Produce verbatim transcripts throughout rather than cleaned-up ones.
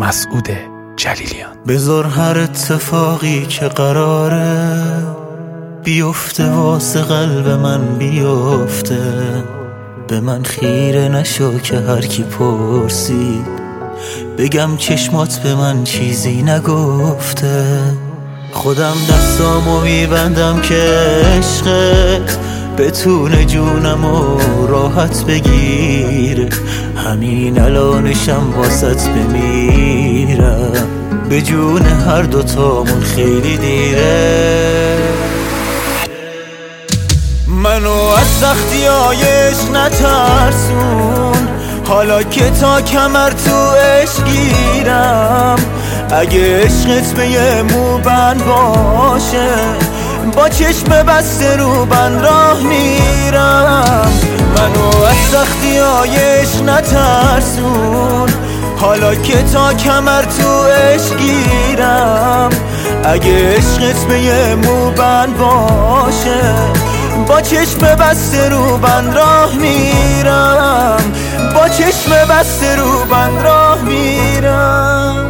مسعود جلیلیان. بذار هر اتفاقی که قراره بیفته واسه قلب من بیفته، به من خیره نشو که هر کی پرسید بگم چشمات به من چیزی نگفته. خودم دستامو میبندم که عشقت بتونه جونمو راحت بگیره، همین الانشم واسط بمیرم، به جون هر دوتامون خیلی دیره. منو از سختی‌های عشق نترسون، حالا که تا کمر تو عشق گیرم، اگه عشقت به یه موبند باشه با چشم بسته رو بند راه میرم. منو از سختی‌های عشق نترسون، حالا که تا کمر تو عشق گیرم، اگه عشقت به یه موبند باشه با چشم بسته رو بند راه میرم، با چشم بسته رو بند راه میرم.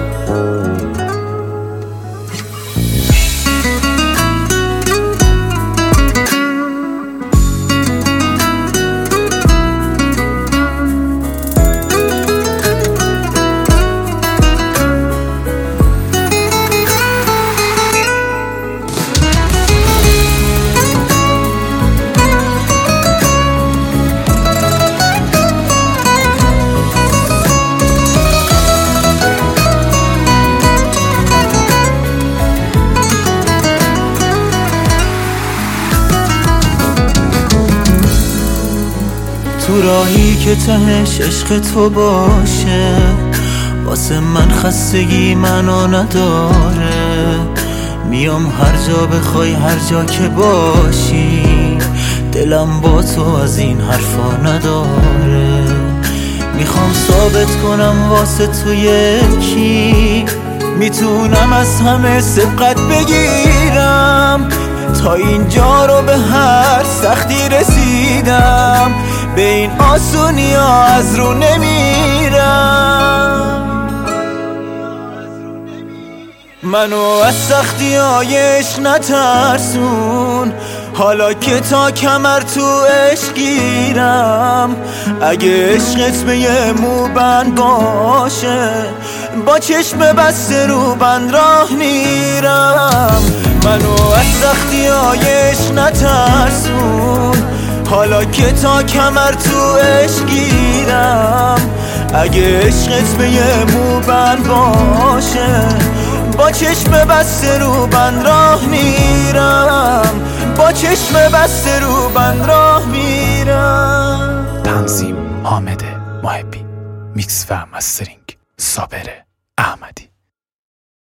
تو راهی که تهش عشق تو باشه، واسه من خستگی منو نداره، میام هر جا بخوای هر جا که باشی، دلم با تو از این حرفا نداره. میخوام ثابت کنم واسه تو یکی، میتونم از همه سبقت بگیرم، تا اینجا رو به هر سختی رسیدم، به این آسونی ها از رو نمیرم. منو از سختی های عشق نترسون، حالا که تا کمر تو عشق گیرم، اگه عشقت به یه موبند باشه با چشم بسته رو بند راه میرم. منو از سختی های عشق نترسون، حالا که تا کمر تو عشق گیرم، اگه عشقت به یه موبند باشه با چشم بسته رو بند راه میرم، با چشم بسته رو بند راه میرم. تنظیم حامد محبی، میکس و مسترینگ صابر احمدی.